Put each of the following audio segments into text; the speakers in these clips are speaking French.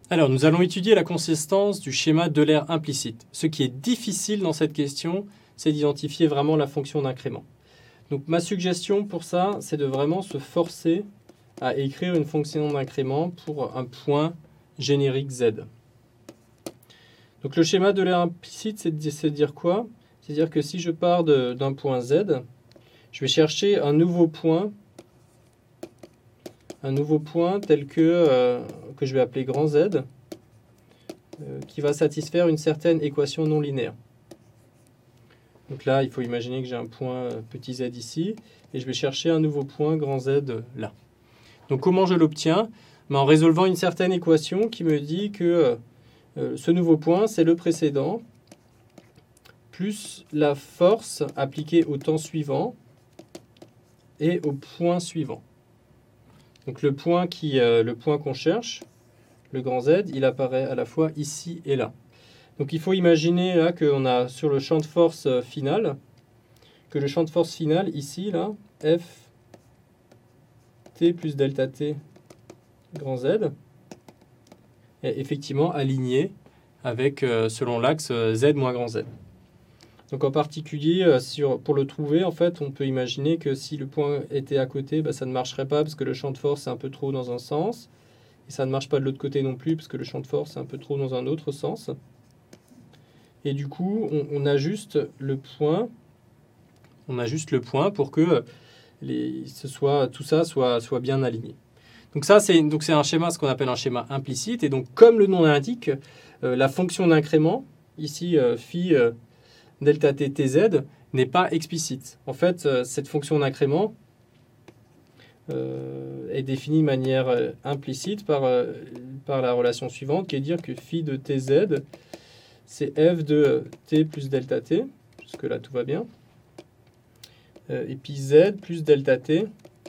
Alors, nous allons étudier la consistance du schéma Euler implicite. Ce qui est difficile dans cette question, c'est d'identifier vraiment la fonction d'incrément. Donc, ma suggestion pour ça, c'est de vraiment se forcer à écrire une fonction d'incrément pour un point générique Z. Donc, le schéma d'Euler implicite, c'est de dire quoi? C'est-à-dire que si je pars d'un point Z, je vais chercher un nouveau point tel que je vais appeler grand Z, qui va satisfaire une certaine équation non linéaire. Donc là, il faut imaginer que j'ai un point petit z ici, et je vais chercher un nouveau point grand Z là. Donc comment je l'obtiens? En résolvant une certaine équation qui me dit que ce nouveau point, c'est le précédent, plus la force appliquée au temps suivant et au point suivant. Donc le point qu'on cherche, le grand Z, il apparaît à la fois ici et là. Donc il faut imaginer là qu'on a sur le champ de force final, que le champ de force final ici, là, F t plus delta t grand Z, est effectivement aligné avec, selon l'axe Z moins grand Z. Donc en particulier, pour le trouver, en fait, on peut imaginer que si le point était à côté, ça ne marcherait pas parce que le champ de force est un peu trop dans un sens. Et ça ne marche pas de l'autre côté non plus parce que le champ de force est un peu trop dans un autre sens. Et du coup, on ajuste le point. On ajuste le point pour que tout ça soit bien aligné. Donc ça, c'est un schéma, ce qu'on appelle un schéma implicite. Et donc, comme le nom l'indique, la fonction d'incrément, ici, phi delta t tz, n'est pas explicite. En fait, cette fonction d'incrément est définie de manière implicite par la relation suivante, qui est de dire que phi de tz, c'est f de t plus delta t, jusque-là tout va bien, et puis z plus delta t,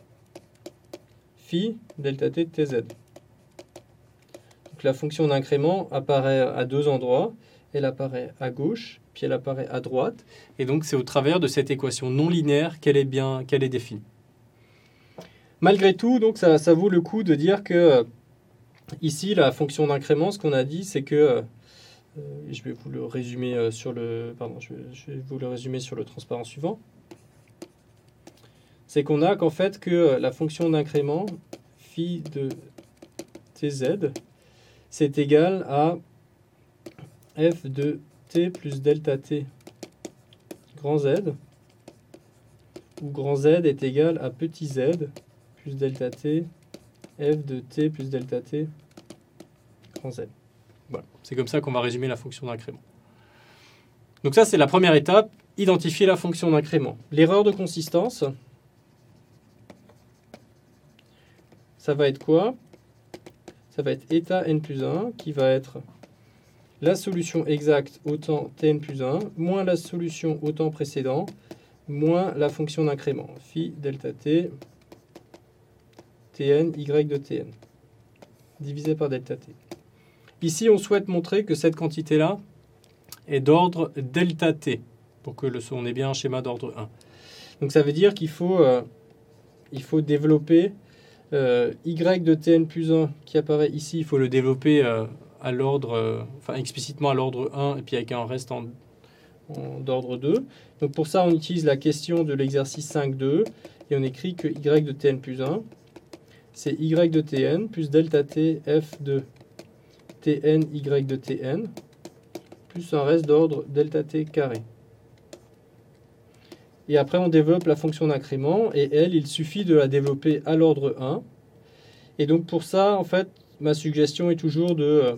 phi delta t de tz. Donc la fonction d'incrément apparaît à deux endroits, elle apparaît à gauche, puis elle apparaît à droite, et donc c'est au travers de cette équation non linéaire qu'elle est définie. Malgré tout, donc ça vaut le coup de dire que ici, la fonction d'incrément, ce qu'on a dit, c'est que je vais vous le résumer sur le transparent suivant. C'est qu'on a qu'en fait que la fonction d'incrément phi de tz, c'est égal à f de t plus delta t grand Z, où grand Z est égal à petit z plus delta t, f de t plus delta t grand Z. Voilà. C'est comme ça qu'on va résumer la fonction d'incrément. Donc ça, c'est la première étape, identifier la fonction d'incrément. L'erreur de consistance, ça va être quoi? Ça va être eta n plus 1, qui va être la solution exacte au temps tn plus 1, moins la solution au temps précédent, moins la fonction d'incrément, phi delta t, tn, y de tn, divisé par delta t. Ici, on souhaite montrer que cette quantité-là est d'ordre delta t, pour que on ait bien un schéma d'ordre 1. Donc ça veut dire qu'il faut développer y de tn plus 1 qui apparaît ici, il faut le développer à l'ordre, explicitement à l'ordre 1, et puis avec un reste d'ordre 2. Donc pour ça, on utilise la question de l'exercice 5.2, et on écrit que y de tn plus 1, c'est y de tn plus delta t f de tn y de tn, plus un reste d'ordre delta t carré. Et après, on développe la fonction d'incrément, et elle, il suffit de la développer à l'ordre 1. Et donc pour ça, en fait, ma suggestion est toujours de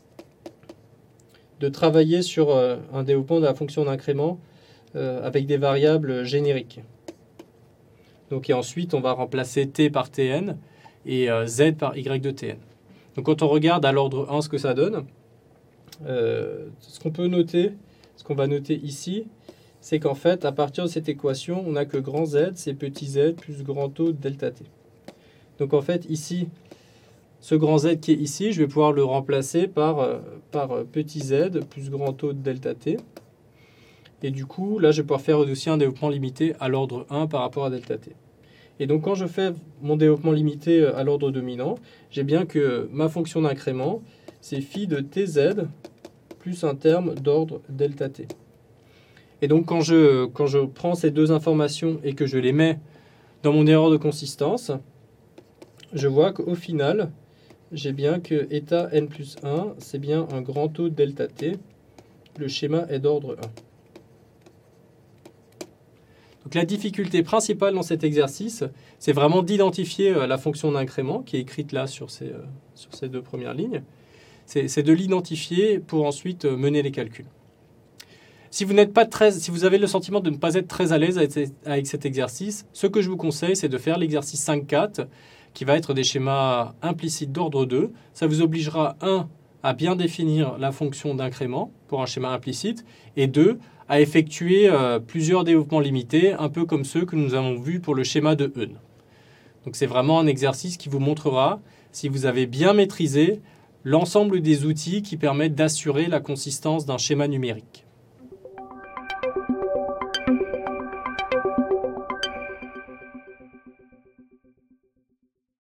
travailler sur un développement de la fonction d'incrément avec des variables génériques. Donc, et ensuite, on va remplacer t par tn et z par y de tn. Donc quand on regarde à l'ordre 1 ce que ça donne, ce qu'on va noter ici, c'est qu'en fait, à partir de cette équation, on n'a que grand Z, c'est petit z plus grand O de delta t. Donc en fait, ici, ce grand Z qui est ici, je vais pouvoir le remplacer par petit z plus grand O de delta t. Et du coup, là, je vais pouvoir faire aussi un développement limité à l'ordre 1 par rapport à delta t. Et donc, quand je fais mon développement limité à l'ordre dominant, j'ai bien que ma fonction d'incrément, c'est phi de tz plus un terme d'ordre delta t. Et donc quand je prends ces deux informations et que je les mets dans mon erreur de consistance, je vois qu'au final, j'ai bien que eta n plus 1, c'est bien un grand taux delta t. Le schéma est d'ordre 1. Donc la difficulté principale dans cet exercice, c'est vraiment d'identifier la fonction d'incrément qui est écrite là sur ces deux premières lignes. C'est de l'identifier pour ensuite mener les calculs. Si vous avez le sentiment de ne pas être très à l'aise avec cet exercice, ce que je vous conseille, c'est de faire l'exercice 5.4, qui va être des schémas implicites d'ordre 2. Ça vous obligera, 1, à bien définir la fonction d'incrément pour un schéma implicite, et 2, à effectuer plusieurs développements limités, un peu comme ceux que nous avons vus pour le schéma de Hön. Donc c'est vraiment un exercice qui vous montrera si vous avez bien maîtrisé l'ensemble des outils qui permettent d'assurer la consistance d'un schéma numérique.